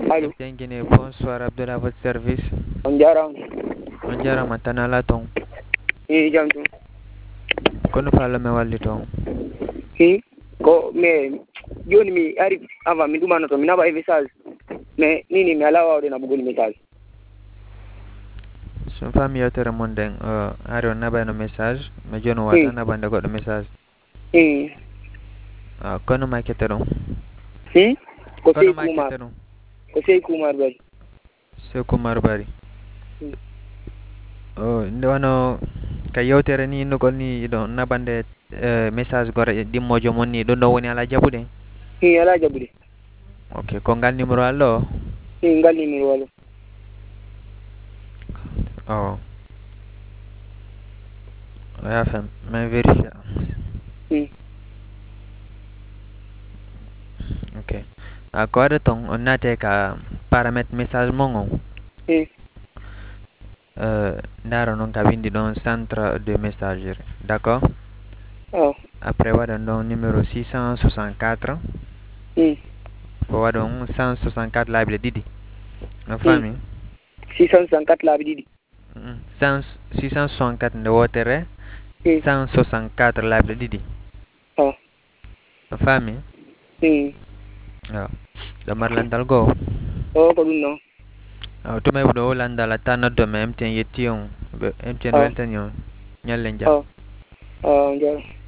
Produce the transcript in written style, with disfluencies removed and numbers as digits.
Allô. Guinée, bonsoir Abdullah, à votre service. On jarama. On jarama tan ala ton. Jam tum. Kono fallo me walli ton. Ko mais joni mi ari avant mi ɗumanoto mi naɓa e message mais nini mi ala wawde naɓugol message. Sun fami yewtere mon nden ari on naɓayno message mi joni wata naɓande goɗɗo message. Kono ma kette ɗum. Ko Kono ma kette ɗum. Ko Seykou Oumar Bari. Seykou Oumar Bari. Nde wono ka yewtere ni innugol ni ɗon naɓande message gore ɗimmojo mon ni ɗum ɗon woni ala jaɓuɗe. Ala jaɓuɗe. Ok, ko ngal numéro allo o? Ngal numéro allo. Oya fem min vérifier. Ok. Ko waɗa ton on naate ka paramètre message mon on. Ndaro noon ka windi ɗon centre de messagerie, d'accord. Après waɗan ɗon numéro 664. Fo waɗon 164 laabi ɗiɗi. No fami? 664 laabi ɗiɗi. 664 nde wotere, 164 laabi ɗiɗi. No fami? Ɗo mar landal goo. Ko ɗum noon. To mayɓe ɗo o landal a tannoto me MTN yetti on. MTN weltani on. Ñallen jam. Jam.